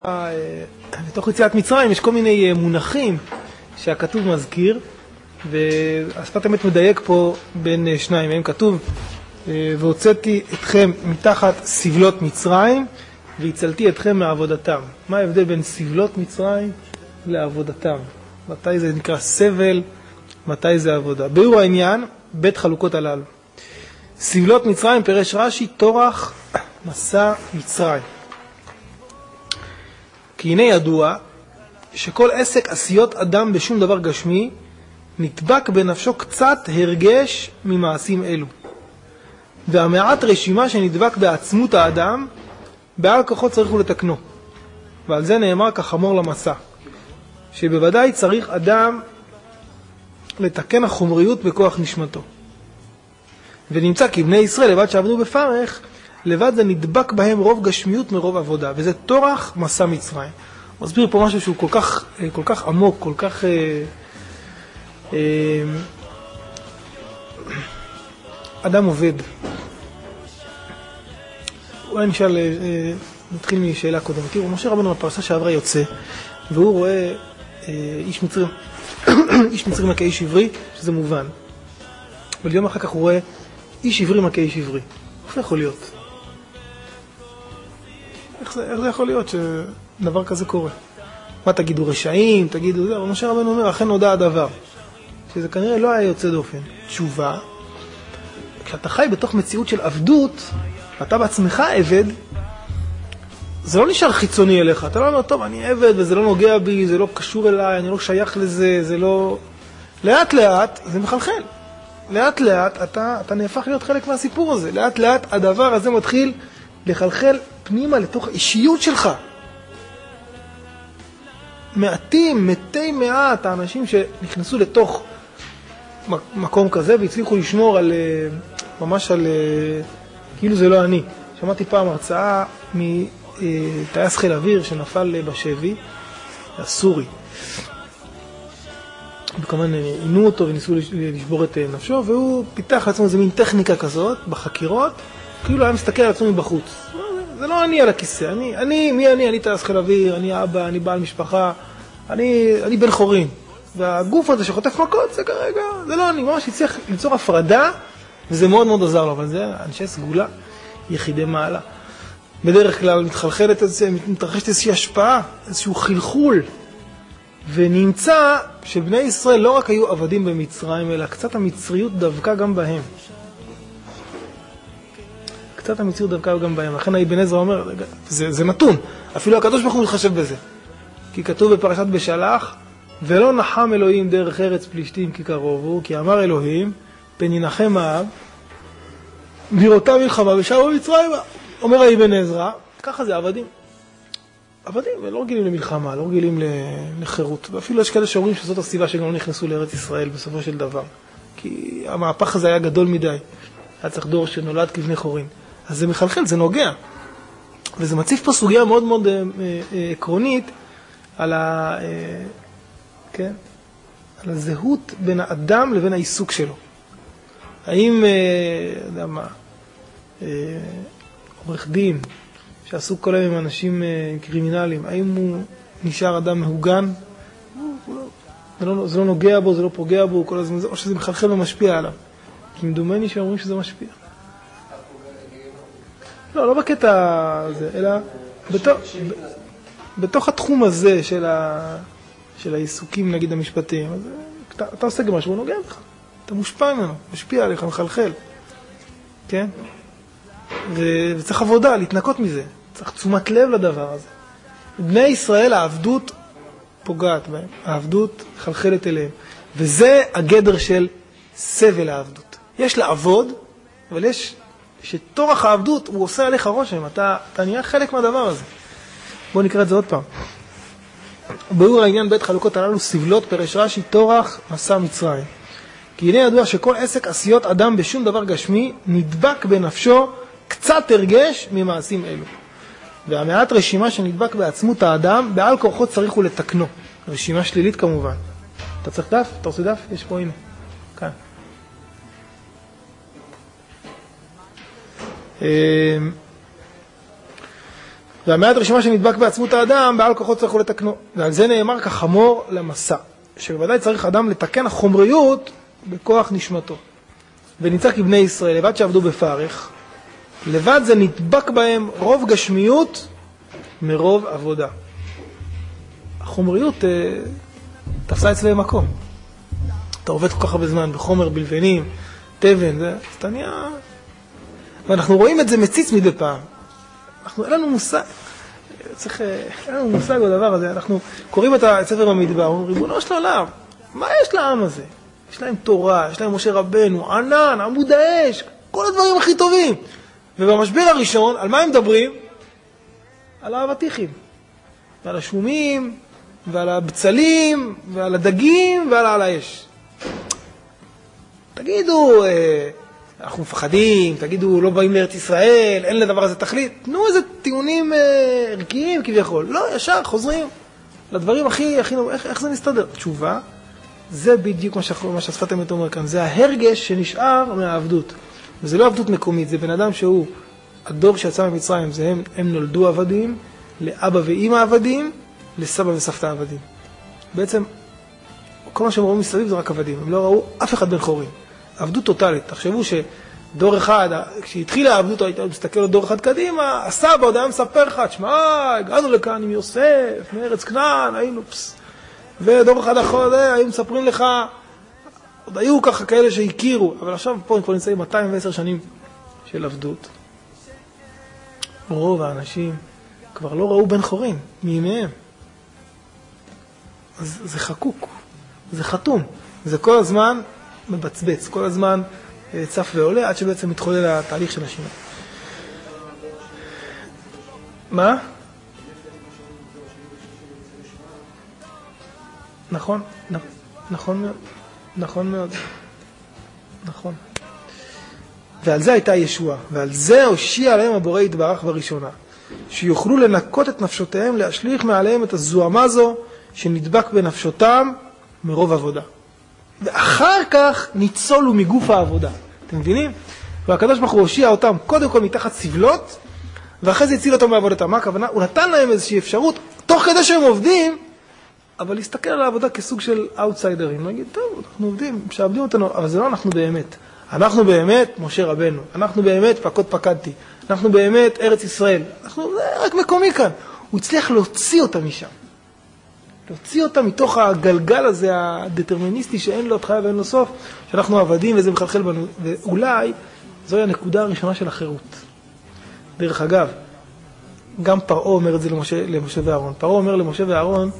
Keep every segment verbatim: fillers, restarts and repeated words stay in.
בתוך יציאת מצרים יש כל מיני מונחים שהכתוב מזכיר, והשפת אמת מדייק פה בין שניים מהם. כתוב והוצאתי אתכם מתחת סבלות מצרים והצלתי אתכם מעבודתם. מה ההבדל בין סבלות מצרים לעבודתם? מתי זה נקרא סבל, מתי זה עבודה? ביאור העניין, בית חלוקות הללו. סבלות מצרים פירש רש"י תורח מסע מצרים. כי הנה ידוע שכל עסק עשיות אדם בשום דבר גשמי נדבק בנפשו קצת הרגש ממעשים אלו, והמעט רשימה שנדבק בעצמות האדם בעל כוחות צריך לתקנו. ועל זה נאמר כחמור למסע, שבוודאי צריך אדם לתקן החומריות בכוח נשמתו. ונמצא כי בני ישראל לבד שעבדו בפרך, לבד זה נדבק בהם רוב גשמיות מרוב עבודה, וזה תורח מסע מצרים. הוא מסביר פה משהו שהוא כל כך, כל כך עמוק, כל כך... אה, אה, אדם עובד. אולי נשאל, אה, נתחיל משאלה קודם. תראו, משה רבנו בפרשה שעברה יוצא, והוא רואה אה, איש מצרים, איש מצרים מכה איש עברי, שזה מובן. אבל יום אחר כך הוא רואה איש עברי מכה איש עברי. איך זה יכול להיות? איך זה, איך זה יכול להיות שדבר כזה קורה? מה תגידו, רשעים? תגידו זה? אבל משה רבנו אומר, אכן נודע הדבר. שזה כנראה לא היה יוצא דופן. תשובה, כשאתה חי בתוך מציאות של עבדות, אתה בעצמך עבד, זה לא נשאר חיצוני אליך. אתה לא אומר, טוב, אני עבד וזה לא נוגע בי, זה לא קשור אליי, אני לא שייך לזה, זה לא... לאט לאט זה מחלחל. לאט לאט אתה, אתה נהפך להיות חלק מהסיפור הזה. לאט לאט הדבר הזה מתחיל לחלחל פנימה לתוך האישיות שלך. מעטים, מתי מעט, האנשים שנכנסו לתוך מקום כזה והצליחו לשמור על, ממש על, כאילו זה לא אני. שמעתי פעם הרצאה מטייס חיל אוויר שנפל בשבי, הסורי. וכמובן עינו אותו וניסו לשבור את נפשו, והוא פיתח לעצמו איזו מין טכניקה כזאת בחקירות, כאילו היה מסתכל על עצמו מבחוץ. זה לא אני על הכיסא, אני, אני, מי אני? אני טייס חיל אוויר, אני אבא, אני בעל משפחה, אני, אני בן חורין. והגוף הזה שחוטף מכות, זה כרגע, זה לא אני, ממש הצליח ליצור הפרדה, וזה מאוד מאוד עזר לו, אבל זה אנשי סגולה, יחידי מעלה. בדרך כלל מתחלחלת את זה, מתרחשת איזושהי השפעה, איזשהו חלחול, ונמצא שבני ישראל לא רק היו עבדים במצרים, אלא קצת המצריות דווקא גם בהם. קצת המצריות דווקא גם בהם. לכן האבן עזרא אומר, זה, זה נתון. אפילו הקדוש ברוך הוא מתחשב בזה. כי כתוב בפרשת בשלח, ולא נחם אלוהים דרך ארץ פלישתים כי קרובו, כי אמר אלוהים, פן ינחם האב, בראותה מלחמה ושבו במצרים. אומר האבן עזרא, ככה זה עבדים. עבדים, ולא רגילים למלחמה, לא רגילים לחירות. ואפילו יש כאלה שאומרים שזאת הסיבה שגם לא נכנסו לארץ ישראל בסופו של דבר. כי המהפך הזה היה גדול מדי. היה צריך דור שנולד כבני חורין. אז זה מחלחל, זה נוגע. וזה מציף פה סוגיה מאוד מאוד אה, אה, עקרונית על, ה, אה, כן? על הזהות בין האדם לבין העיסוק שלו. האם, אה, יודע מה, אה, עורך דין, שעסוק כל היום עם אנשים קרימינליים, האם הוא נשאר אדם מהוגן? זה לא, זה לא נוגע בו, זה לא פוגע בו, כל הזמן, או שזה מחלחל ומשפיע עליו. כי מדומני שאומרים שזה משפיע. לא, לא בקטע הזה, אלא בתוך, בתוך התחום הזה של, ה, של העיסוקים, נגיד, המשפטיים. אז אתה, אתה עושה גם משהו, הוא נוגע בך. אתה מושפע ממנו, משפיע עליך, מחלחל. כן? ו- וצריך עבודה, להתנקות מזה. צריך תשומת לב לדבר הזה. בני ישראל, העבדות פוגעת בהם. העבדות חלחלת אליהם. וזה הגדר של סבל העבדות. יש לעבוד, אבל יש שתורח העבדות, הוא עושה עליך רושם. אתה, אתה נהיה חלק מהדבר הזה. בואו נקרא את זה עוד פעם. ביאור העניין בית חלוקות הללו סבלות פירש רש"י תורח מסע מצרים. כי הנה ידוע שכל עסק עשיות אדם בשום דבר גשמי נדבק בנפשו קצת הרגש ממעשים אלו. והמעט רשימה שנדבק בעצמות האדם, בעל כורחו צריך הוא לתקנו. רשימה שלילית כמובן. אתה צריך דף? אתה רוצה דף? יש פה, הנה. כאן. והמעט רשימה שנדבק בעצמות האדם, בעל כוחות צריכו לתקנו. ועל זה נאמר כחמור למסע, שבוודאי צריך אדם לתקן החומריות בכוח נשמתו. ונמצא כי בני ישראל, לבד שעבדו בפרך, לבד זה נדבק בהם רוב גשמיות מרוב עבודה. החומריות אה, תפסה אצלם מקום. אתה עובד כל כך הרבה זמן בחומר, בלבנים, תבן, זה, אז אתה נהיה... ואנחנו רואים את זה מציץ מדי פעם. אנחנו, אין לנו מושג, צריך, אין לנו מושג בדבר הזה. אנחנו קוראים את הספר במדבר, אומרים, ריבונו של עולם, מה יש לעם הזה? יש להם תורה, יש להם משה רבנו, ענן, עמוד האש, כל הדברים הכי טובים. ובמשבר הראשון, על מה הם מדברים? על האבטיחים, ועל השומים, ועל הבצלים, ועל הדגים, ועל על האש. תגידו, אנחנו מפחדים, תגידו, לא באים לארץ ישראל, אין לדבר הזה תכלית. תנו איזה טיעונים ערכיים כביכול. לא, ישר חוזרים לדברים הכי, הכי, איך, איך זה מסתדר? תשובה, זה בדיוק מה, שח, מה שהשפת אמת אומר כאן. זה ההרגש שנשאר מהעבדות. וזה לא עבדות מקומית, זה בן אדם שהוא, הדור שיצא ממצרים, זה הם, הם נולדו עבדים, לאבא ואמא עבדים, לסבא וסבתא עבדים. בעצם, כל מה שהם ראו מסביב זה רק עבדים. הם לא ראו אף אחד בן חורים. עבדות טוטלית. תחשבו שדור אחד, כשהתחילה העבדות, היית מסתכל על דור אחד קדימה, הסבא עוד היה מספר לך, שמע, הגענו לכאן עם יוסף, מארץ כנען, היינו פס. ודור אחד אחר, היו מספרים לך, עוד היו ככה כאלה שהכירו, אבל עכשיו פה הם כבר נמצאים מאתיים ועשר שנים של עבדות. רוב האנשים כבר לא ראו בן חורין, מימיהם. אז זה חקוק, זה חתום, זה כל הזמן מבצבץ, כל הזמן צף ועולה, עד שבעצם מתחולל התהליך של השינוי. מה? נכון, נכון מאוד, נכון מאוד, נכון. ועל זה הייתה ישועה, ועל זה הושיע עליהם הבורא יתברך בראשונה, שיוכלו לנקות את נפשותיהם, להשליך מעליהם את הזוהמה זו, שנדבק בנפשותם מרוב עבודה. ואחר כך ניצולו מגוף העבודה. אתם מבינים? והקדוש ברוך הוא הושיע אותם קודם כל מתחת סבלות, ואחרי זה הציל אותם בעבודתם. מה הכוונה? הוא נתן להם איזושהי אפשרות, תוך כדי שהם עובדים, אבל להסתכל על העבודה כסוג של אאוטסיידרים. להגיד, טוב, אנחנו עובדים, שעבדים אותנו, אבל זה לא אנחנו באמת. אנחנו באמת משה רבנו, אנחנו באמת פקוד פקדתי, אנחנו באמת ארץ ישראל. אנחנו, זה רק מקומי כאן. הוא הצליח להוציא אותם משם. להוציא אותם מתוך הגלגל הזה הדטרמיניסטי שאין לו התחלה ואין לו סוף, שאנחנו עבדים וזה מחלחל בנו. ואולי זוהי הנקודה הראשונה של החירות. דרך אגב, גם פרעה אומר את זה למשה, למשה ואהרון. פרעה אומר למשה ואהרון,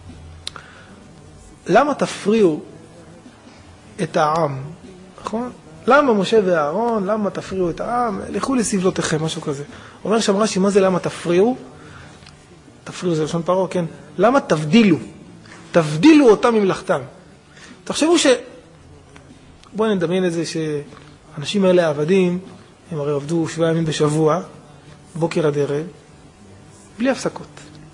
למה תפריעו את העם? נכון? למה משה ואהרון, למה תפריעו את העם? לכו לסבלותיכם, משהו כזה. אומר שם רש"י, מה זה למה תפריעו? תפריעו זה לשון פרעה, כן. למה תבדילו? תבדילו אותם ממלאכתם. תחשבו ש... בואו נדמיין את זה שאנשים האלה העבדים, הם הרי עבדו שבעה ימים בשבוע, בוקר עד ערב, בלי הפסקות.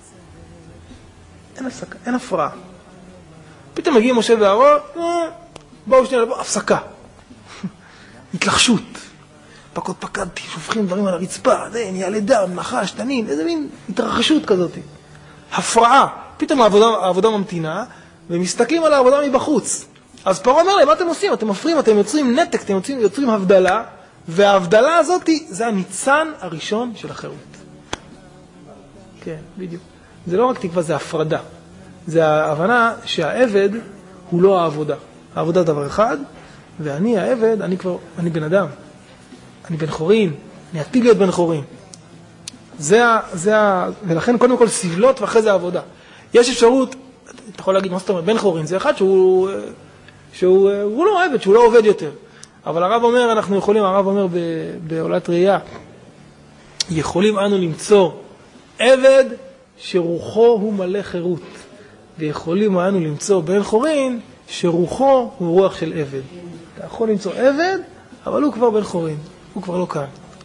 אין הפסקה, אין הפרעה. פתאום מגיעים משה ואהרון, בואו שנייה, בואו, הפסקה. התלחשות. פקוד פקדתי, שופכים דברים על הרצפה, זה נהיה לידם, נחש, תנין, איזה מין התרחשות כזאת. הפרעה. פתאום העבודה, העבודה ממתינה, ומסתכלים על העבודה מבחוץ. אז פרעה אומר להם, מה אתם עושים? אתם מפריעים, אתם יוצרים נתק, אתם יוצרים, יוצרים הבדלה, וההבדלה הזאת זה הניצן הראשון של החירות. כן, בדיוק. זה לא רק תקווה, זה הפרדה. זה ההבנה שהעבד הוא לא העבודה. העבודה דבר אחד, ואני העבד, אני כבר, אני בן אדם. אני בן חורין, אני עתיד להיות בן חורין. זה ה, זה ה, ולכן קודם כל סבלות ואחרי זה העבודה. יש אפשרות, אתה יכול להגיד, מה זאת אומרת, בן חורין, זה אחד שהוא, שהוא, הוא לא עבד, שהוא לא עובד יותר. אבל הרב אומר, אנחנו יכולים, הרב אומר בעולת ראייה, יכולים אנו למצוא עבד שרוחו הוא מלא חירות. ויכולים אנו למצוא בן חורין שרוחו הוא רוח של עבד. אתה יכול למצוא עבד, אבל הוא כבר בן חורין. הוא כבר לא כאן.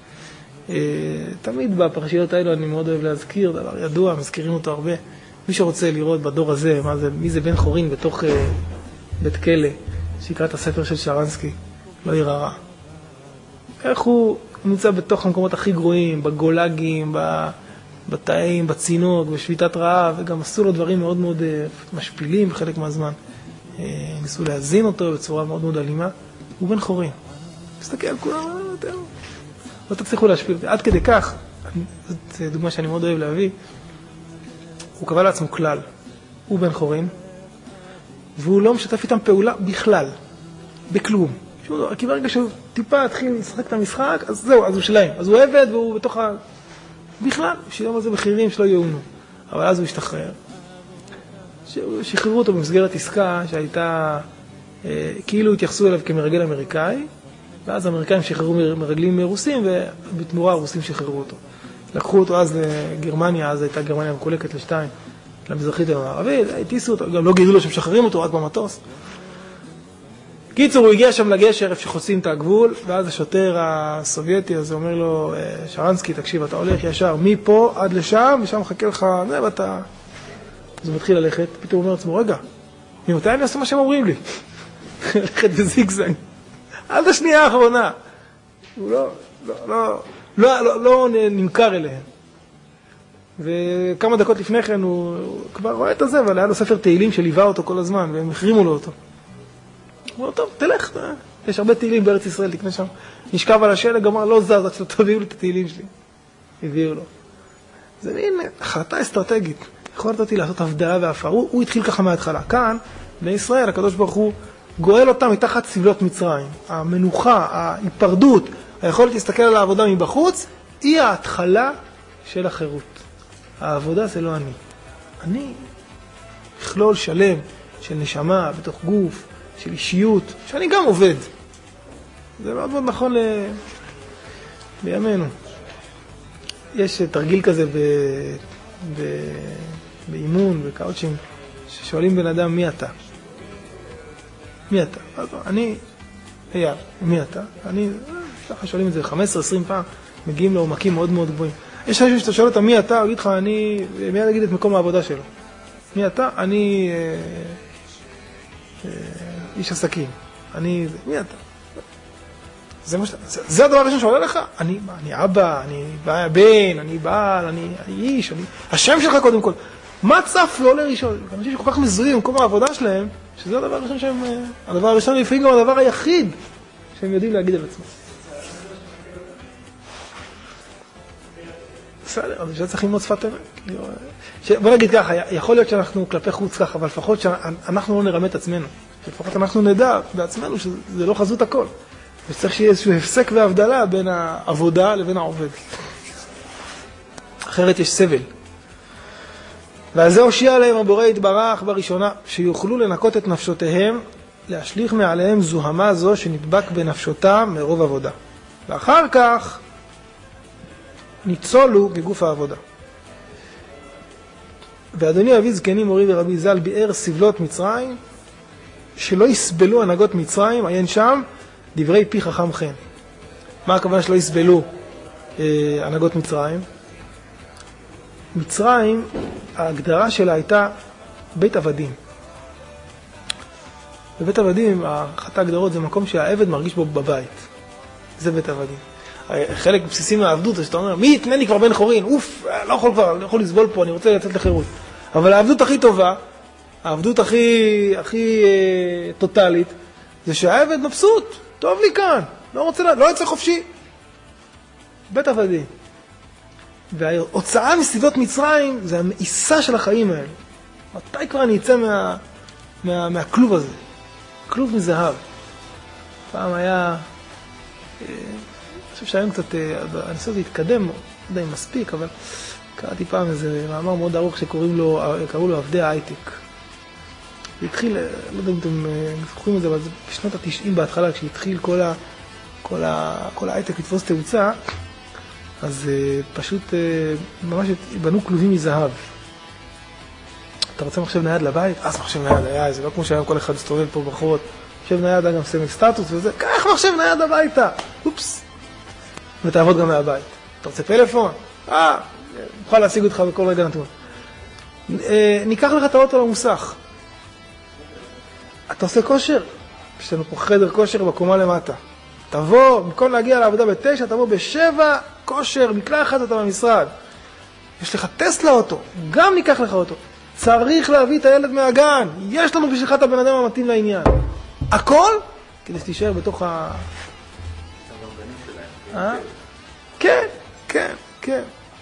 תמיד בפרשיות האלו אני מאוד אוהב להזכיר, דבר ידוע, מזכירים אותו הרבה. מי שרוצה לראות בדור הזה, מה זה, מי זה בן חורין בתוך uh, בית כלא, שיקרא את הספר של שרנסקי, לא יראה רע. איך הוא נמצא בתוך המקומות הכי גרועים, בגולגים, בתאים, בצינוק, בשביתת רעב, וגם עשו לו דברים מאוד מאוד משפילים בחלק מהזמן. ניסו להזין אותו בצורה מאוד מאוד אלימה. הוא בן חורין. מסתכל על כולם, לא תצליחו להשפיל אותי. עד כדי כך, זאת דוגמה שאני מאוד אוהב להביא, הוא קבע לעצמו כלל. הוא בן חורין, והוא לא משתף איתם פעולה בכלל, בכלום. כי ברגע שהוא טיפה התחיל לשחק את המשחק, אז זהו, אז הוא שלהם. אז הוא עבד והוא בתוך ה... בכלל, שילם על זה מחירים שלא יאונו. אבל אז הוא השתחרר. שחררו אותו במסגרת עסקה שהייתה, אה, כאילו התייחסו אליו כמרגל אמריקאי, ואז האמריקאים שחררו מרגלים רוסים, ובתמורה הרוסים שחררו אותו. לקחו אותו אז לגרמניה, אז הייתה גרמניה מקולקת לשתיים, למזרחית המערבית, הטיסו אותו, גם לא גידו לו שמשחררים אותו רק במטוס. קיצור, הוא הגיע שם לגשר איפה שחוצים את הגבול, ואז השוטר הסובייטי הזה אומר לו, שרנסקי, תקשיב, אתה הולך ישר מפה עד לשם, ושם מחכה לך, זה, ואתה... אז הוא מתחיל ללכת, פתאום הוא אומר לעצמו, רגע, ממתי אני אעשה מה שהם אומרים לי? ללכת בזיגזג. עד השנייה האחרונה. הוא לא, לא, לא, לא, לא, לא נמכר אליהם. וכמה דקות לפני כן הוא, הוא כבר רואה את זה, אבל היה לו ספר תהילים שליווה אותו כל הזמן, והם החרימו לו אותו. הוא אומר, טוב, תלך, יש הרבה תהילים בארץ ישראל, תקנה שם. נשכב על השלג, אמר, לא זז, עד שלא תביאו לי את התהילים שלי. הביאו לו. זה מין החלטה אסטרטגית. יכולת אותי לעשות הבדלה והפר. הוא, הוא התחיל ככה מההתחלה. כאן, בני ישראל, הקדוש ברוך הוא גואל אותם מתחת סבלות מצרים. המנוחה, ההיפרדות, היכולת להסתכל על העבודה מבחוץ, היא ההתחלה של החירות. העבודה זה לא אני. אני מכלול שלם של נשמה בתוך גוף, של אישיות, שאני גם עובד. זה מאוד מאוד נכון ל... בימינו. יש תרגיל כזה ב... ב... באימון, בקאוצ'ינג, ששואלים בן אדם מי אתה. מי אתה? אני, אייל, מי אתה? אני, ככה שואלים את זה חמש עשרה עשרים פעם, מגיעים לעומקים מאוד מאוד גבוהים. יש אנשים שאתה שואל אותה מי אתה, הוא יגיד לך, אני, מיד אגיד את מקום העבודה שלו. מי אתה? אני אה, אה, איש עסקים. אני, מי אתה? זה, מה, זה, זה הדבר הראשון שעולה לך? אני, אני אבא, אני בן, אני בעל, אני, אני איש, אני, השם שלך קודם כל. מה צף לא עולה ראשון? אנשים שכל כך מזוהים במקום העבודה שלהם, שזה הדבר הראשון שהם, הדבר הראשון לפעמים גם הדבר היחיד שהם יודעים להגיד על עצמם. בסדר, אז זה צריך ללמוד שפת אמת. בוא נגיד ככה, יכול להיות שאנחנו כלפי חוץ ככה, אבל לפחות שאנחנו לא נרמה את עצמנו. לפחות אנחנו נדע בעצמנו שזה לא חזות הכל. וצריך שיהיה איזשהו הפסק והבדלה בין העבודה לבין העובד. אחרת יש סבל. ועל זה הושיע עליהם הבורא יתברך בראשונה, שיוכלו לנקות את נפשותיהם, להשליך מעליהם זוהמה זו שנדבק בנפשותם מרוב עבודה. ואחר כך ניצולו בגוף העבודה. ואדוני אבי זקני מורי ורבי ז"ל ביאר סבלות מצרים, שלא יסבלו הנהגות מצרים, עיין שם, דברי פי חכם חן. מה הכוונה שלא יסבלו אה, הנהגות מצרים? מצרים, ההגדרה שלה הייתה בית עבדים. בבית עבדים, אחת ההגדרות זה מקום שהעבד מרגיש בו בבית. זה בית עבדים. חלק בסיסי מהעבדות, אז שאתה אומר, מי יתנה לי כבר בן חורין? אוף, לא יכול כבר, לא יכול לסבול פה, אני רוצה לצאת לחירות. אבל העבדות הכי טובה, העבדות הכי, הכי אה, טוטלית, זה שהעבד מבסוט, טוב לי כאן, לא רוצה, לא יצא חופשי. בית עבדים. וההוצאה מסביבות מצרים זה המאיסה של החיים האלה. מתי כבר אני אצא מה, מה, מהכלוב הזה? כלוב מזהב. פעם היה, אני חושב שהיום קצת, אני חושב שזה התקדם, לא יודע אם מספיק, אבל קראתי פעם איזה מאמר מאוד ארוך שקוראים לו, קראו לו עבדי ההייטק. זה התחיל, לא יודע אם אתם זוכרים את זה, אבל זה בשנות התשעים בהתחלה, כשהתחיל כל ה, כל ה, כל ההייטק לתפוס תאוצה, אז uh, פשוט uh, ממש בנו כלובים מזהב. אתה רוצה מחשב נייד לבית? אז מחשב נייד, היה, זה לא כמו שהיום כל אחד מסתובב פה ברחובות. מחשב נייד היה גם סמל סטטוס וזה, קח מחשב נייד הביתה. אופס. ותעבוד גם מהבית. אתה רוצה פלאפון? אה, נוכל להשיג אותך בכל רגע נתון. אה, ניקח לך את האוטו למוסך. אתה עושה כושר? יש לנו פה חדר כושר בקומה למטה. תבוא, במקום להגיע לעבודה בתשע, תבוא בשבע, כושר, מקלחת אתה במשרד. יש לך טסלה אוטו, גם ניקח לך אותו. צריך להביא את הילד מהגן. יש לנו בשבילך את הבן אדם המתאים לעניין. הכל כדי שתישאר בתוך ה... אה? כן, כן, כן.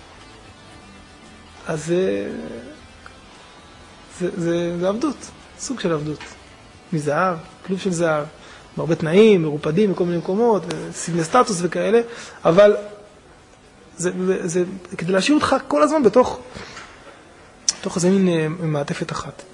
אז זה, זה, זה, זה עבדות, סוג של עבדות. מזהב, כלוב של זהב, בהרבה תנאים, מרופדים מכל מיני מקומות, סיגני סטטוס וכאלה, אבל זה, זה, זה כדי להשאיר אותך כל הזמן בתוך, בתוך איזה מין מעטפת אחת.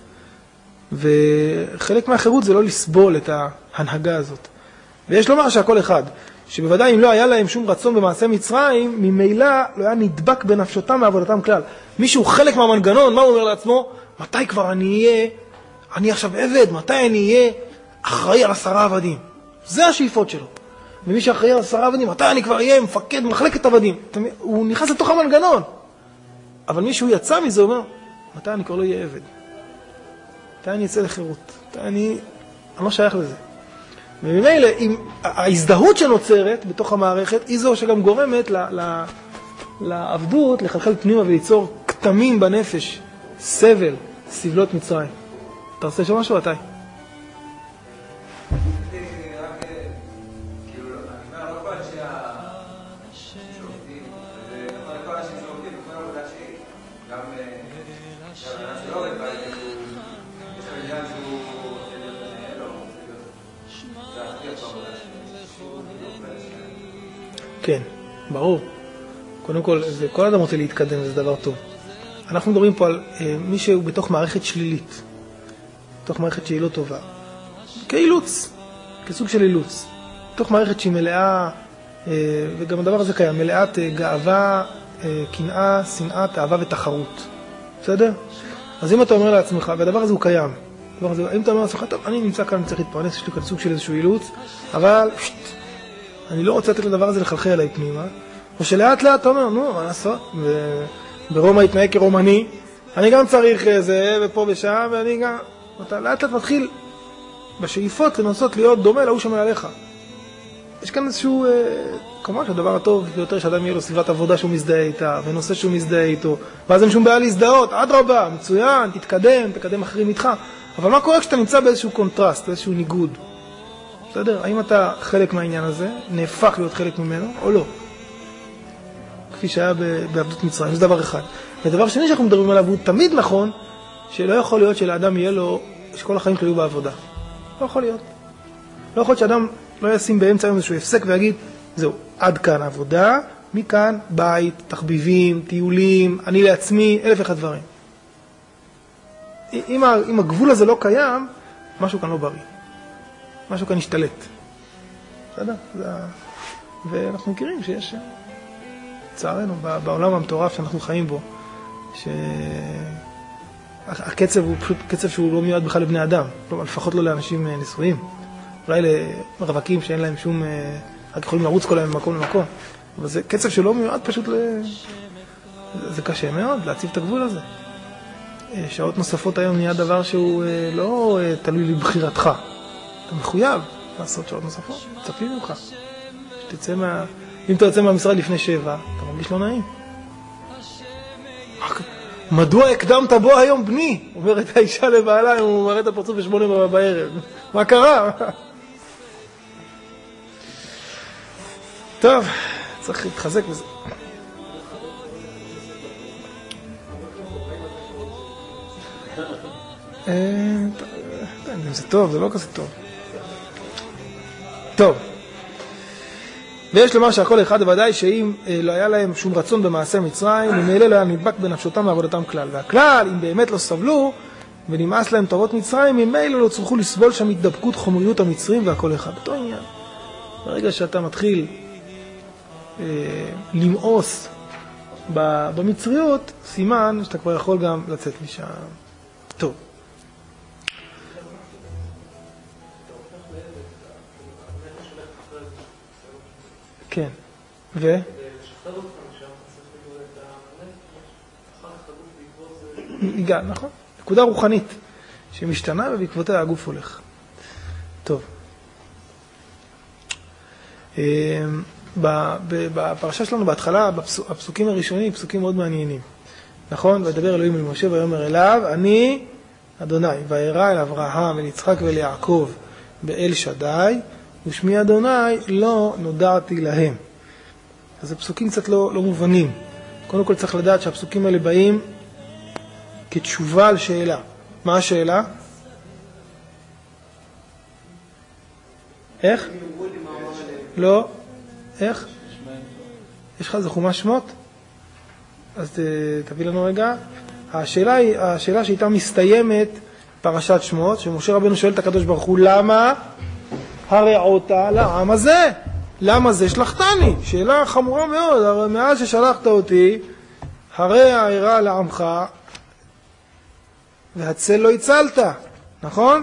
וחלק מהחירות זה לא לסבול את ההנהגה הזאת. ויש לומר שהכל אחד, שבוודאי אם לא היה להם שום רצון במעשה מצרים, ממילא לא היה נדבק בנפשותם מעבודתם כלל. מישהו חלק מהמנגנון, מה הוא אומר לעצמו? מתי כבר אני אהיה, אני עכשיו עבד, מתי אני אהיה אחראי על עשרה עבדים? זה השאיפות שלו. ומי שאחראי על עשרה עבדים, מתי אני כבר אהיה מפקד מחלקת עבדים? הוא נכנס לתוך המנגנון. אבל מישהו יצא מזה, הוא אומר, מתי אני כבר לא אהיה עבד? מתי אני אצא לחירות? מתי אני... אני לא שייך לזה. וממילא, ההזדהות שנוצרת בתוך המערכת, היא זו שגם גורמת ל, ל, לעבדות, לחלחל פנימה וליצור כתמים בנפש, סבל, סבלות מצרים. אתה רוצה לשאול משהו? אתה? כן, ברור. קודם כל, זה, כל אדם רוצה להתקדם, זה דבר טוב. אנחנו מדברים פה על אה, מי שהוא בתוך מערכת שלילית, בתוך מערכת שהיא לא טובה, כאילוץ, כסוג של אילוץ. בתוך מערכת שהיא מלאה, אה, וגם הדבר הזה קיים, מלאת אה, גאווה, אה, קנאה, שנאה, תאווה ותחרות. בסדר? אז אם אתה אומר לעצמך, והדבר הזה הוא קיים, הדבר הזה, אם אתה אומר לעצמך, טוב, אני נמצא כאן, אני צריך להתפרנס, יש לי כאן סוג של איזשהו אילוץ, אבל פשט, אני לא רוצה לתת לדבר הזה לחלחל עליי פנימה, או שלאט לאט אתה אומר, נו, מה לעשות? ברומא התנהג כרומני, אני גם צריך זה, ופה ושם, ואני גם... אתה לאט לאט מתחיל בשאיפות לנסות להיות דומה להוא שמעליך. יש כאן איזשהו, כמובן שהדבר הטוב ביותר שאדם יהיה לו סביבת עבודה שהוא מזדהה איתה, ונושא שהוא מזדהה איתו, ואז אין שום בעיה להזדהות, עד רבה, מצוין, תתקדם, תקדם אחרים איתך. אבל מה קורה כשאתה נמצא באיזשהו קונטרסט, באיזשהו ניגוד? בסדר? האם אתה חלק מהעניין הזה, נהפך להיות חלק ממנו, או לא? כפי שהיה בעבדות מצרים, זה דבר אחד. ודבר שני שאנחנו מדברים עליו, הוא תמיד נכון, שלא יכול להיות שלאדם יהיה לו, שכל החיים שלו יהיו בעבודה. לא יכול להיות. לא יכול להיות שאדם לא ישים באמצע היום איזשהו הפסק ויגיד, זהו, עד כאן עבודה, מכאן בית, תחביבים, טיולים, אני לעצמי, אלף אחד דברים. אם, אם הגבול הזה לא קיים, משהו כאן לא בריא. משהו כאן השתלט. בסדר? זה... ואנחנו מכירים שיש, צערנו, בעולם המטורף שאנחנו חיים בו, שהקצב הוא פשוט קצב שהוא לא מיועד בכלל לבני אדם, לפחות לא לאנשים נשואים, אולי לרווקים שאין להם שום, רק יכולים לרוץ כל היום ממקום למקום, אבל זה קצב שלא מיועד פשוט ל... זה קשה מאוד להציב את הגבול הזה. שעות נוספות היום נהיה דבר שהוא לא תלוי לבחירתך. אתה מחויב לעשות שעות נוספות, צפים ממך. שתצא מה... אם אתה יוצא מהמשרד לפני שבע, אתה מרגיש לא נעים. מדוע הקדמת בו היום בני? אומרת האישה לבעלה, הוא מראה את הפרצוף בשמונה בערב. מה קרה? טוב, צריך להתחזק בזה. זה טוב, זה לא כזה טוב. טוב. ויש לומר שהכל אחד ודאי שאם לא היה להם שום רצון במעשה מצרים, ממילא לא היה נדבק בנפשותם מעבודתם כלל. והכלל, אם באמת לא סבלו ונמאס להם תורות מצרים, ממילא לא צריכו לסבול שם התדבקות חומריות המצרים והכל אחד. אותו עניין. ברגע שאתה מתחיל אה, למאוס במצריות, סימן שאתה כבר יכול גם לצאת משם. טוב. כן. ו? הגע, נכון? נקודה רוחנית שמשתנה ובעקבותיה הגוף הולך. טוב. בפרשה שלנו בהתחלה, הפסוקים הראשונים, פסוקים מאוד מעניינים. נכון? וידבר אלוהים אל משה ויאמר אליו, אני אדוני, וירא אל אברהם, אל יצחק ואל יעקב באל שדי, ושמי אדוני לא נודעתי להם. אז זה פסוקים קצת לא, לא מובנים. קודם כל צריך לדעת שהפסוקים האלה באים כתשובה על שאלה. מה השאלה? איך? לא. איך? יש לך איזה חומש שמות? אז תביא לנו רגע. השאלה היא, השאלה שאיתה מסתיימת פרשת שמות, שמשה רבנו שואל את הקדוש ברוך הוא, למה הרעות לעם הזה? למה זה שלחתני? שאלה חמורה מאוד. הרי מאז ששלחת אותי, הרי העירה לעמך, והצל לא הצלת, נכון?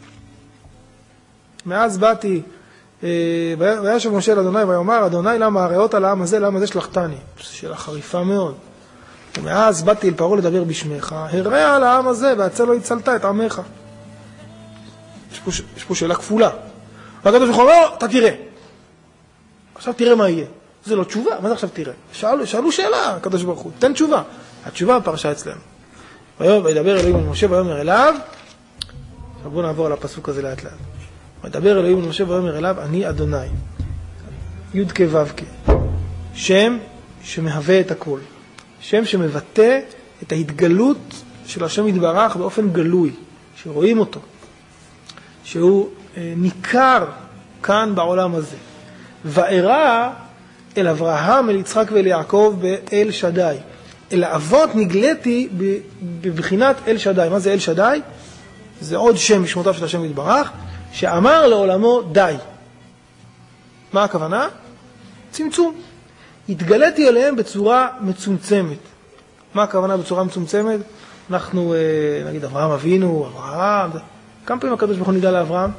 מאז באתי, וישב משה לאדוני ויאמר, אדוני למה הרעות על העם הזה, למה זה שלחתני? שאלה חריפה מאוד. ומאז באתי אל פרעה לדבר בשמך, הרע על העם הזה, והצל לא הצלת את עמך. יש פה, יש פה שאלה כפולה. והקדוש ברוך הוא אומר, אתה תראה. עכשיו תראה מה יהיה. זה לא תשובה, מה זה עכשיו תראה? שאלו, שאלו שאלה, הקדוש ברוך הוא, תן תשובה. התשובה בפרשה אצלנו. וידבר אלוהים אל משה ויאמר אליו, עכשיו בואו נעבור על הפסוק הזה לאט לאט. וידבר אלוהים אל משה ויאמר אליו, אני אדוני. י' כ' ו' כ'. שם שמהווה את הכל. שם שמבטא את ההתגלות של השם יתברך באופן גלוי, שרואים אותו, שהוא אה, ניכר כאן בעולם הזה. וארא אל אברהם, אל יצחק ואל יעקב באל שדי. אל האבות נגלתי בבחינת אל שדי. מה זה אל שדי? זה עוד שם משמותיו של השם יתברך, שאמר לעולמו די. מה הכוונה? צמצום. התגלתי אליהם בצורה מצומצמת. מה הכוונה בצורה מצומצמת? אנחנו, נגיד, אברהם אבינו, אברהם, כמה פעמים הקדוש ברוך הוא ניגע לאברהם?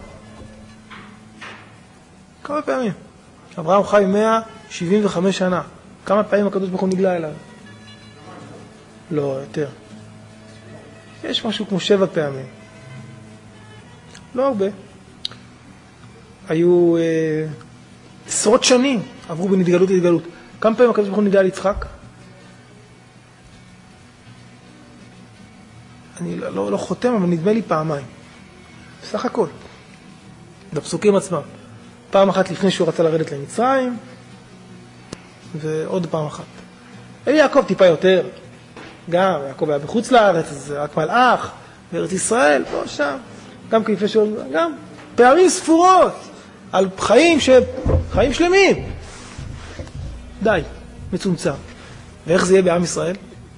כמה פעמים? אברהם חי מאה שבעים וחמש שנה. כמה פעמים הקדוש ברוך הוא ניגע אליו? לא, יותר. יש משהו כמו שבע פעמים. לא הרבה. היו אה, עשרות שנים עברו בין התגלות להתגלות. כמה פעמים הקדוש ברוך הוא ניגע על יצחק? אני לא, לא, לא חותם, אבל נדמה לי פעמיים. בסך הכל. בפסוקים עצמם. פעם אחת לפני שהוא רצה לרדת למצרים, ועוד פעם אחת. אל יעקב טיפה יותר. גם, יעקב היה בחוץ לארץ, אז רק מלאך, בארץ ישראל, פה, שם. גם כיפה שעוד, גם פערים ספורות, על חיים ש... חיים שלמים. די, מצומצם. ואיך זה יהיה בעם ישראל?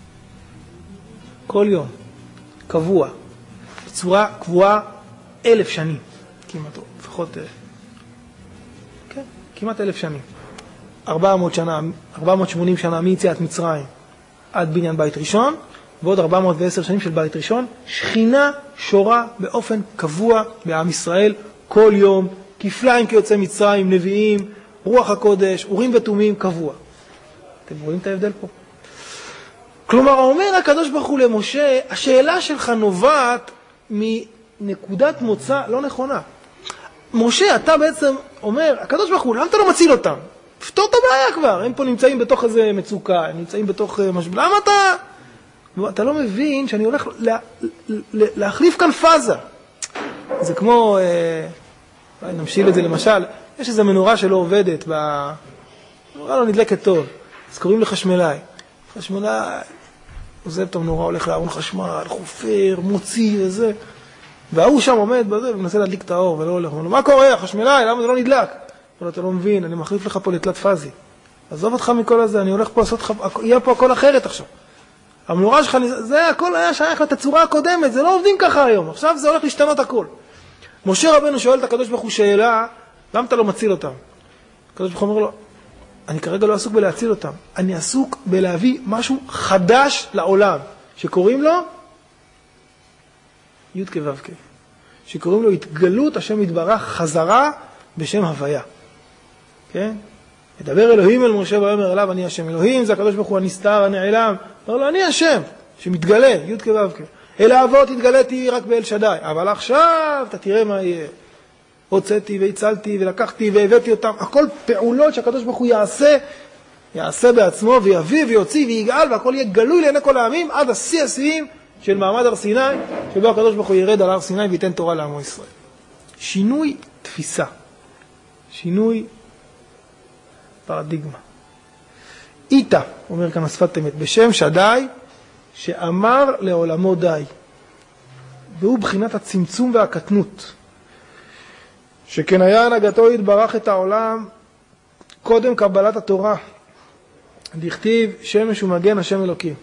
כל יום, קבוע, בצורה קבועה אלף שנים. כמעט, לפחות, כן, כמעט אלף שנים. ארבע מאות שנה, ארבע מאות ושמונים שנה מיציאת מצרים עד בניין בית ראשון, ועוד ארבע מאות ועשר שנים של בית ראשון, שכינה שורה באופן קבוע בעם ישראל, כל יום, כפליים כיוצא מצרים, נביאים, רוח הקודש, אורים ותומים, קבוע. אתם רואים את ההבדל פה? כלומר, אומר הקדוש ברוך הוא למשה, השאלה שלך נובעת מנקודת מוצא לא נכונה. משה, אתה בעצם אומר, הקדוש ברוך הוא, למה אתה לא מציל אותם? תפתור את הבעיה כבר, הם פה נמצאים בתוך איזה מצוקה, הם נמצאים בתוך משבר, למה אתה... אתה לא מבין שאני הולך לה, לה, להחליף כאן פאזה. זה כמו, אה, נמשיל את זה למשל, יש איזו מנורה שלא עובדת, מנורה לא נדלקת טוב, אז קוראים לחשמלאי. חשמלאי, עוזב את המנורה, הולך לארון חשמל, חופר, מוציא וזה. והוא שם עומד בזה ומנסה להדליק את האור ולא הולך. מה קורה, חשמלאי, למה זה לא נדלק? אבל אתה לא מבין, אני מחליף לך פה לתלת פאזי. עזוב אותך מכל הזה, אני הולך פה לעשות לך, יהיה פה הכל אחרת עכשיו. המנורה שלך, זה הכל היה שייך לתצורה הקודמת, זה לא עובדים ככה היום, עכשיו זה הולך להשתנות הכל. משה רבנו שואל את הקדוש ברוך הוא שאלה, למה אתה לא מציל אותם? הקדוש ברוך הוא אומר לו, אני כרגע לא עסוק בלהציל אותם, אני עסוק בלהביא משהו חדש לעולם, שקוראים לו י' כ' ו' כ', שקוראים לו התגלות השם יתברך חזרה בשם הוויה. כן? ידבר אלוהים אל משה ויאמר אליו, אני השם. אלוהים זה הקדוש ברוך הוא הנסתר, הנעלם. אומר לו, אני השם, שמתגלה, י' כ' ו' כ'. אל האבות התגלתי רק באל שדי. אבל עכשיו, אתה תראה מה יהיה. הוצאתי והצלתי ולקחתי והבאתי אותם. הכל פעולות שהקדוש ברוך הוא יעשה יעשה בעצמו ויביא ויוציא ויגאל, והכל יהיה גלוי לעיני כל העמים עד השיא השיאים של מעמד הר סיני, שבו הקדוש ברוך הוא ירד על הר סיני וייתן תורה לעמו ישראל. שינוי תפיסה, שינוי פרדיגמה. איתה, אומר כאן השפת אמת, בשם שדי, שאמר לעולמו די. והוא בחינת הצמצום והקטנות. שכן היה הנהגתו יתברך את העולם קודם קבלת התורה. דכתיב שמש ומגן השם אלוקים.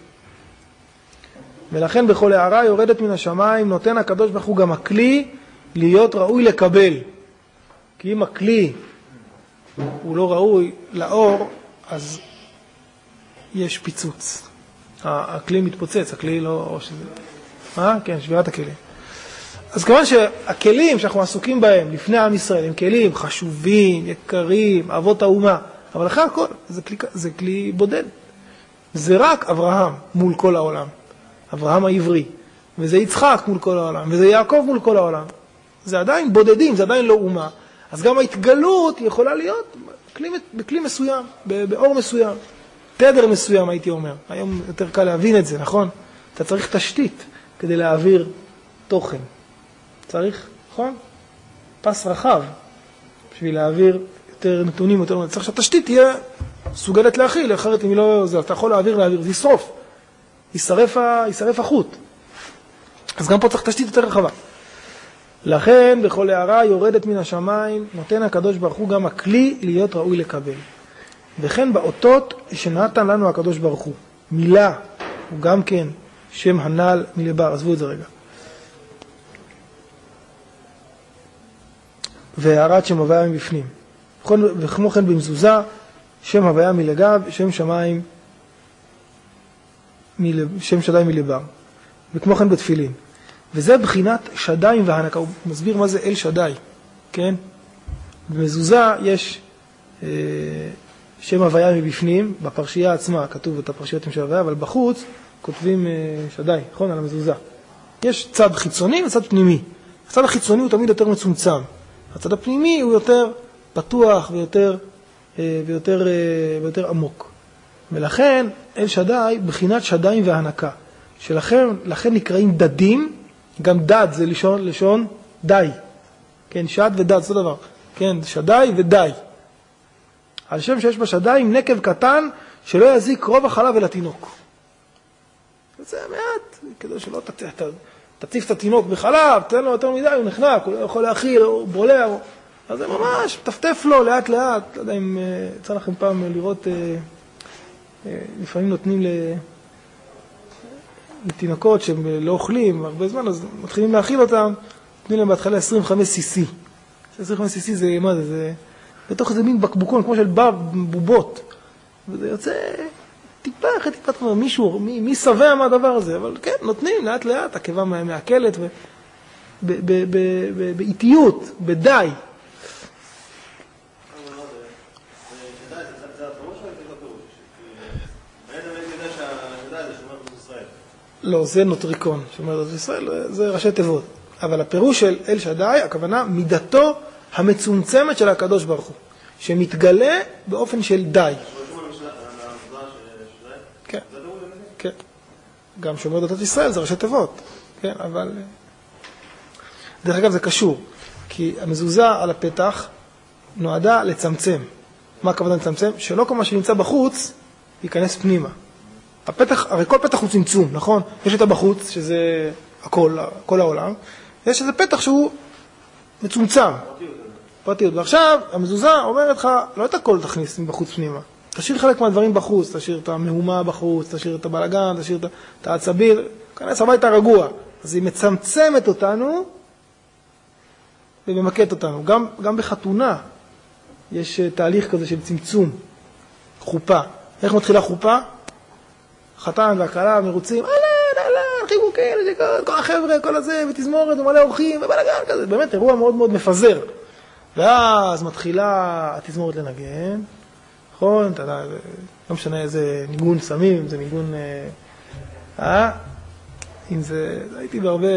ולכן בכל הערה יורדת מן השמיים, נותן הקדוש ברוך הוא גם הכלי להיות ראוי לקבל. כי אם הכלי הוא לא ראוי לאור, אז יש פיצוץ. הכלי מתפוצץ, הכלי לא... אה? כן, שבירת הכלים. אז כמובן שהכלים שאנחנו עסוקים בהם לפני עם ישראל, הם כלים חשובים, יקרים, אבות האומה, אבל אחרי הכל, זה כלי, זה כלי בודד. זה רק אברהם מול כל העולם. אברהם העברי. וזה יצחק מול כל העולם. וזה יעקב מול כל העולם. זה עדיין בודדים, זה עדיין לא אומה. אז גם ההתגלות יכולה להיות בכלי, בכלי מסוים, באור מסוים. תדר מסוים, הייתי אומר. היום יותר קל להבין את זה, נכון? אתה צריך תשתית כדי להעביר תוכן. צריך, נכון? פס רחב, בשביל להעביר יותר נתונים, יותר נתונים. צריך שהתשתית תהיה סוגלת להכיל, אחרת אם היא לא... זה, אתה יכול להעביר, להעביר, זה ישרוף. ישרף, ישרף החוט. אז גם פה צריך תשתית יותר רחבה. לכן, בכל הערה יורדת מן השמיים, נותן הקדוש ברוך הוא גם הכלי להיות ראוי לקבל. וכן באותות שנתן לנו הקדוש ברוך הוא. מילה הוא גם כן שם הנעל מלבר. עזבו את זה רגע. והערת שם הוויה מבפנים. וכמו כן במזוזה, שם הוויה מלגב, שם שמיים, מלב, שם שדי מלבר. וכמו כן בתפילין. וזה בחינת שדיים והנקה. הוא מסביר מה זה אל שדי. כן? במזוזה יש אה, שם הוויה מבפנים. בפרשייה עצמה כתוב את הפרשיות עם שם הוויה, אבל בחוץ כותבים אה, שדי, נכון? על המזוזה. יש צד חיצוני וצד פנימי. הצד החיצוני הוא תמיד יותר מצומצם. הצד הפנימי הוא יותר פתוח ויותר, ויותר, ויותר עמוק. ולכן אל שדי בחינת שדיים והנקה. שלכן לכן נקראים דדים, גם דד זה לשון, לשון די. כן, שד ודד, זה דבר. כן, שדי ודי. על שם שיש בשדיים נקב קטן שלא יזיק רוב החלב אל התינוק. זה מעט, כדי שלא תצ... תציף את התינוק בחלב, תן לו יותר מדי, הוא נחנק, הוא לא יכול להכיל, הוא בולע, הוא... אז זה ממש, תפטף לו לאט לאט. לא יודע אם יצא לכם פעם לראות, לפעמים נותנים לתינוקות שהם לא אוכלים הרבה זמן, אז מתחילים להאכיל אותם, נותנים להם בהתחלה עשרים וחמש סי סי. עשרים וחמש סי סי זה, מה זה? זה בתוך איזה מין בקבוקון, כמו של בובות. וזה יוצא טיפה, אחרי טיפה, כמו מישהו, מי, מי סבע מהדבר הזה, אבל כן, נותנים לאט לאט, עקבה מהקלת, באיטיות, בדי. לא, זה נוטריקון, שאומר, זה ישראל, זה ראשי תיבות. אבל הפירוש של אל שדי, הכוונה, מידתו המצומצמת של הקדוש ברוך הוא, שמתגלה באופן של די. כן, כן. גם שאומר דתות ישראל, זה ראשי תיבות. כן, אבל... דרך אגב, זה קשור, כי המזוזה על הפתח נועדה לצמצם. מה הכוונה לצמצם? שלא כל מה שנמצא בחוץ ייכנס פנימה. הפתח, הרי כל פתח הוא צמצום, נכון? יש את הבחוץ, שזה הכל, כל העולם. יש איזה פתח שהוא מצומצם. פרטיות. ועכשיו, המזוזה אומרת לך, לא את הכל תכניס בחוץ פנימה. תשאיר חלק מהדברים בחוץ, תשאיר את המהומה בחוץ, תשאיר את הבלגן, תשאיר את העצבים, כנס הביתה רגוע. אז היא מצמצמת אותנו וממקדת אותנו. גם, גם בחתונה יש תהליך כזה של צמצום, חופה. איך מתחילה חופה? חתן והקהלה מרוצים, אהלן, אהלן, חיבוקים, כל החבר'ה, כל הזה, ותזמורת ומלא אורחים, ובלגן כזה. באמת אירוע מאוד מאוד מפזר. ואז מתחילה התזמורת לנגן, נכון? אתה יודע, לא משנה איזה ניגון סמים, זה ניגון, אה? אם זה, הייתי בהרבה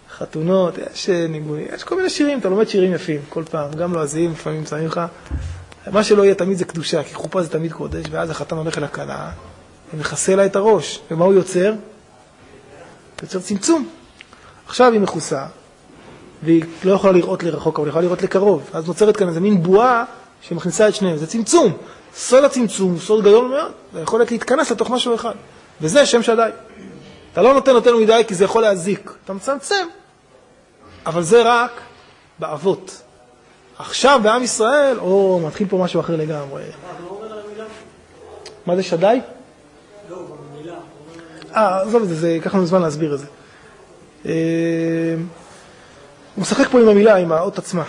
חתונות, יש ניגונים, יש כל מיני שירים, אתה לומד שירים יפים כל פעם, גם לועזיים, לפעמים שמים לך, מה שלא יהיה תמיד זה קדושה, כי חופה זה תמיד קודש, ואז החתן הולך אל הכלה, ומכסה לה את הראש. ומה הוא יוצר? יוצר צמצום. עכשיו היא מכוסה, והיא לא יכולה לראות לרחוק, אבל היא יכולה לראות לקרוב. אז נוצרת כאן איזה מין בועה שמכניסה את שניהם. זה צמצום. סוד הצמצום, סוד גדול מאוד, זה יכולת להתכנס לתוך משהו אחד. וזה שם שדי. אתה לא נותן נותן מדי כי זה יכול להזיק. אתה מצמצם. אבל זה רק באבות. עכשיו בעם ישראל, או מתחיל פה משהו אחר לגמרי. מה זה שדי? לא, במילה. אה, עזוב את זה, זה ייקח לנו זמן להסביר את זה. הוא משחק פה עם המילה, עם האות עצמה.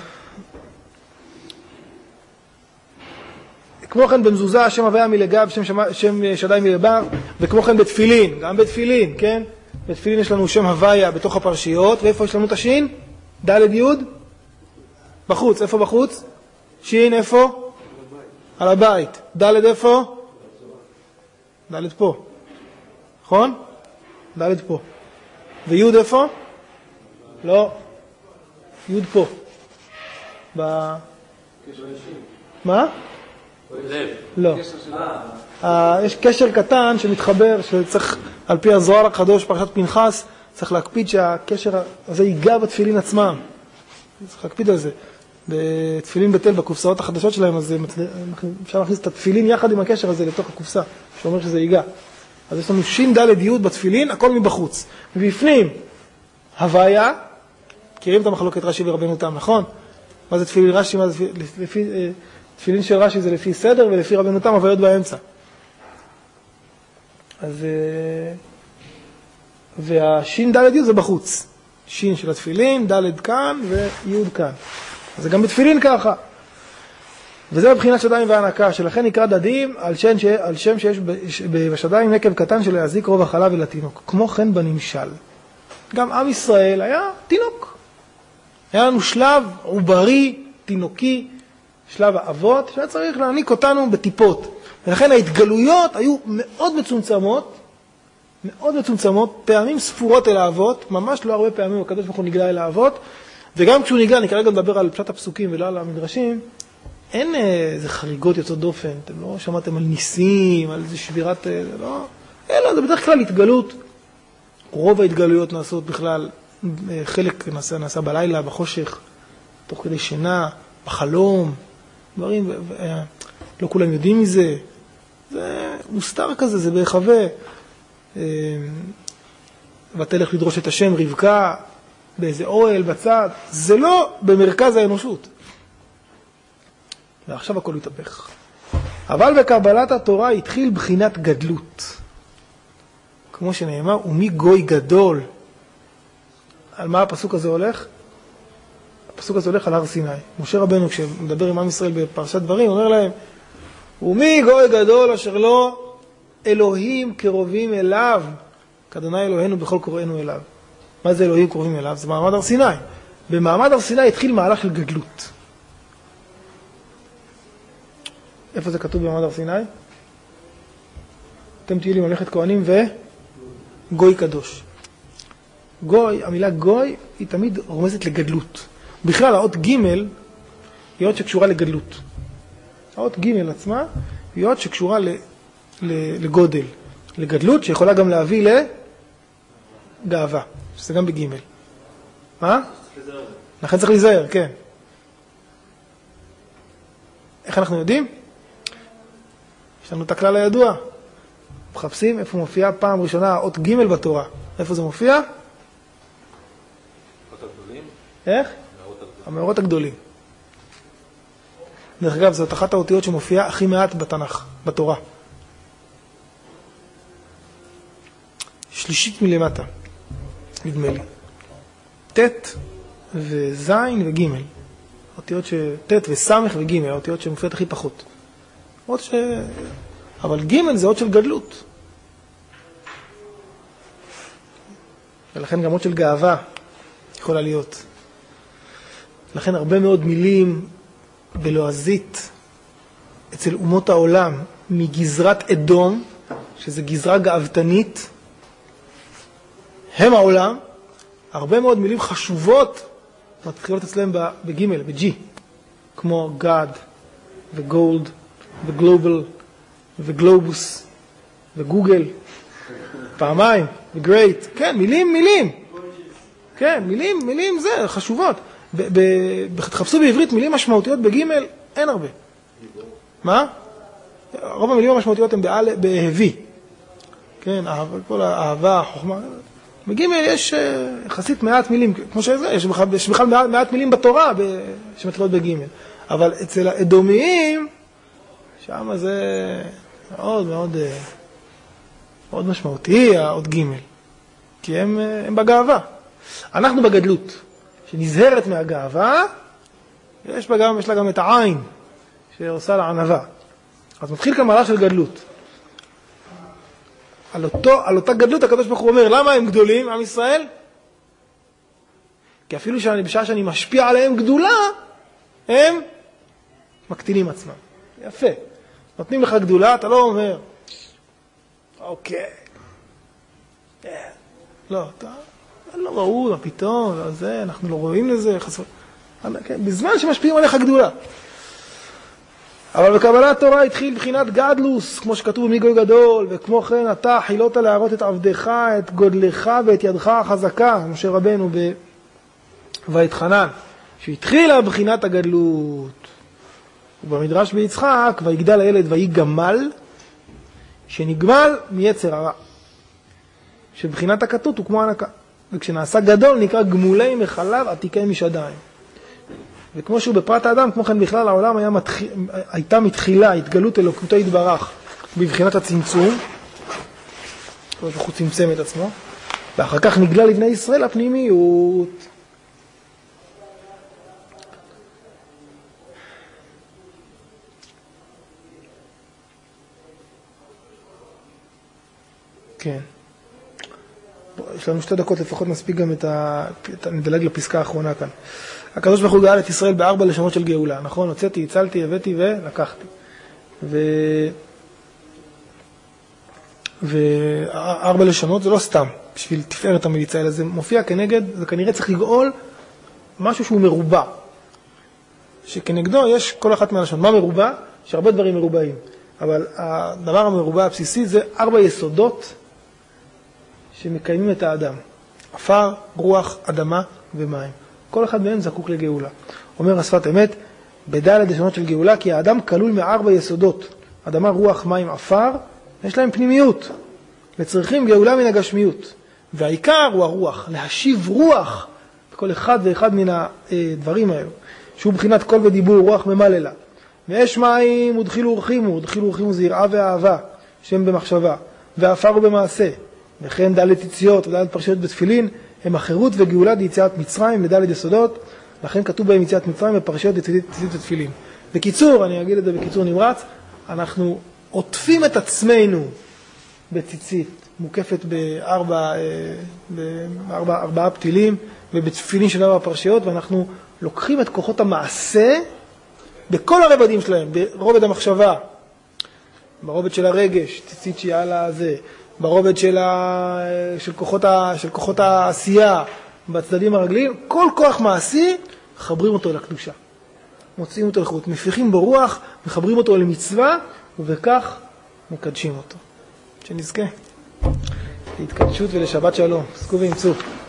כמו כן במזוזה, שם הוויה מלגב, שם, שם שדי מלבר, וכמו כן בתפילין, גם בתפילין, כן? בתפילין יש לנו שם הוויה בתוך הפרשיות, ואיפה יש לנו את השין? ד' י' בחוץ, איפה בחוץ? שין איפה? על הבית. ד' איפה? ד' פה. נכון? ד' פה. וי' איפה? לא. י' פה. ב... מה? לא. יש קשר קטן שמתחבר, שצריך, על פי הזוהר הקדוש, פרשת פנחס, צריך להקפיד שהקשר הזה ייגע בתפילין עצמם. צריך להקפיד על זה. בתפילין בתל, בקופסאות החדשות שלהם, אז אפשר להכניס את התפילין יחד עם הקשר הזה לתוך הקופסה, שאומר שזה ייגע. אז יש לנו שין ד' י' בתפילין, הכל מבחוץ. ובפנים, הוויה, מכירים את המחלוקת רש"י ורבנו תם, נכון? מה זה תפילין רש"י? מה זה לפי... תפילין של רש"י זה לפי סדר, ולפי רבנו תם הוויות באמצע. אז... והשין ד' י' זה בחוץ. שין של התפילין, ד' כאן וי' כאן. אז זה גם בתפילין ככה. וזה בבחינת שדיים והענקה, שלכן נקרא דדים על שם, ש... על שם שיש בשדיים נקב קטן של להזיק רוב החלב ולתינוק. כמו כן בנמשל. גם עם ישראל היה תינוק. היה לנו שלב עוברי, תינוקי, שלב האבות, שהיה צריך להעניק אותנו בטיפות. ולכן ההתגלויות היו מאוד מצומצמות, מאוד מצומצמות, פעמים ספורות אל האבות, ממש לא הרבה פעמים הקדוש ברוך הוא נגלה אל האבות, וגם כשהוא נגלה, אני כרגע מדבר על פשט הפסוקים ולא על המדרשים, אין איזה חריגות יוצאות דופן, אתם לא שמעתם על ניסים, על איזה שבירת, לא, אלא זה בדרך כלל התגלות. רוב ההתגלויות נעשות בכלל, חלק נעשה, נעשה בלילה, בחושך, תוך כדי שינה, בחלום, דברים, ו- ו- לא כולם יודעים מזה, זה מוסתר כזה, זה בהיחווה. ותלך לדרוש את השם רבקה, באיזה אוהל, בצד, זה לא במרכז האנושות. ועכשיו הכל יתהפך. אבל בקבלת התורה התחיל בחינת גדלות. כמו שנאמר, ומי גוי גדול. על מה הפסוק הזה הולך? הפסוק הזה הולך על הר סיני. משה רבנו, כשמדבר עם עם ישראל בפרשת דברים, אומר להם, ומי גוי גדול אשר לא אלוהים קרובים אליו, כאדוני אלוהינו בכל קוראינו אליו. מה זה אלוהים קרובים אליו? זה מעמד הר סיני. במעמד הר סיני התחיל מהלך של גדלות. איפה זה כתוב במעמד הר סיני? אתם תהיו לי ממלכת כהנים וגוי קדוש. גוי, המילה גוי היא תמיד רומזת לגדלות. בכלל, האות ג' היא אות שקשורה לגדלות. האות ג' עצמה היא אות שקשורה ל, ל, לגודל, לגדלות, שיכולה גם להביא לגאווה, שזה גם בג'. מה? לכן צריך להיזהר, כן. איך אנחנו יודעים? יש לנו את הכלל הידוע. מחפשים איפה מופיעה פעם ראשונה האות ג' בתורה. איפה זה מופיע? איך? המאורות הגדולים. דרך אגב, זאת אחת האותיות שמופיעה הכי מעט בתנ"ך, בתורה. שלישית מלמטה, נדמה לי. ת' וז' וג'. אותיות ש... ת' וס' וג', האותיות שמופיעות הכי פחות. עוד ש... אבל ג' זה אות של גדלות. ולכן גם אות של גאווה יכולה להיות. לכן הרבה מאוד מילים בלועזית אצל אומות העולם מגזרת אדום, שזה גזרה גאוותנית, הם העולם, הרבה מאוד מילים חשובות מתחילות אצלם בג' בג', כמו God, וגולד וגלובל וגלובוס וגוגל, פעמיים, וגרייט, כן, מילים, מילים. כן, מילים, מילים זה, חשובות. תחפשו בעברית מילים משמעותיות בגימל, אין הרבה. מה? רוב המילים המשמעותיות הן בהביא. כן, כל האהבה, חוכמה. בגימל יש יחסית מעט מילים, כמו שזה, יש בכלל מעט, מעט מילים בתורה שמתחילות בגימל. אבל אצל האדומיים, שם זה מאוד מאוד, מאוד משמעותי, העוד גימל. כי הם, הם בגאווה. אנחנו בגדלות, שנזהרת מהגאווה, יש, בה גם, יש לה גם את העין, שעושה לה ענווה. אז מתחיל כאן מהלך של גדלות. על, אותו, על אותה גדלות הקדוש ברוך הוא אומר, למה הם גדולים, עם ישראל? כי אפילו שאני, בשעה שאני משפיע עליהם גדולה, הם מקטינים עצמם. יפה. נותנים לך גדולה, אתה לא אומר, אוקיי. לא, אתה לא ראו, מה פתאום, זה, אנחנו לא רואים לזה, חסר. בזמן שמשפיעים עליך גדולה. אבל בקבלת תורה התחיל בחינת גדלוס, כמו שכתוב במיגוי גדול, וכמו כן אתה חילת להראות את עבדך, את גודלך ואת ידך החזקה, משה רבנו ויתחנן, שהתחילה בחינת הגדלות. ובמדרש ביצחק, ויגדל הילד ויגמל, שנגמל מיצר הרע. שבחינת הכתות הוא כמו הנקה. וכשנעשה גדול נקרא גמולי מחלב עתיקי משדיים. וכמו שהוא בפרט האדם, כמו כן בכלל העולם היה מתח... הייתה מתחילה התגלות אלוקותו יתברך בבחינת הצמצום, כמו שהוא צמצם את עצמו, ואחר כך נגלה לבני ישראל הפנימיות. כן. יש לנו שתי דקות לפחות, נספיק גם את ה... נדלג לפסקה האחרונה כאן. הקדוש ברוך הוא גאל את ישראל בארבע לשונות של גאולה, נכון? הוצאתי, הצלתי, הבאתי ולקחתי. ו... וארבע לשונות זה לא סתם בשביל תפארת המליצה, אלא זה מופיע כנגד, זה כנראה צריך לגאול משהו שהוא מרובע. שכנגדו יש כל אחת מהלשון. מה מרובע? יש הרבה דברים מרובעים. אבל הדבר המרובע הבסיסי זה ארבע יסודות שמקיימים את האדם. עפר, רוח, אדמה ומים. כל אחד מהם זקוק לגאולה. אומר השפת אמת, בדלת לשונות של גאולה, כי האדם כלול מארבע יסודות. אדמה, רוח, מים, עפר, יש להם פנימיות. וצריכים גאולה מן הגשמיות. והעיקר הוא הרוח, להשיב רוח בכל אחד ואחד מן הדברים האלו. שהוא בחינת קול ודיבור, רוח ממללה. מאש מים ודחילו ורחימו, ודחילו ורחימו זה יראה ואהבה, שם במחשבה, ועפר הוא במעשה. וכן דלת יציאות ודלת פרשיות בתפילין, הם החירות וגאולה ליציאת מצרים לדלת יסודות, לכן כתוב בהם יציאת מצרים בפרשיות יציאת ותפילין. בקיצור, אני אגיד את זה בקיצור נמרץ, אנחנו עוטפים את עצמנו בציצית, מוקפת בארבע, בארבע, ארבעה פתילים, ובתפילין של ארבע פרשיות, ואנחנו לוקחים את כוחות המעשה בכל הרבדים שלהם, ברובד המחשבה, ברובד של הרגש, ציצית שהיא על הזה, ברובד של, ה... של, כוחות ה... של כוחות העשייה, בצדדים הרגליים, כל כוח מעשי, מחברים אותו לקדושה. מוצאים אותו לחוט, מפיחים בו רוח, מחברים אותו למצווה, ובכך מקדשים אותו. שנזכה להתקדשות ולשבת שלום. עסקו וימצאו.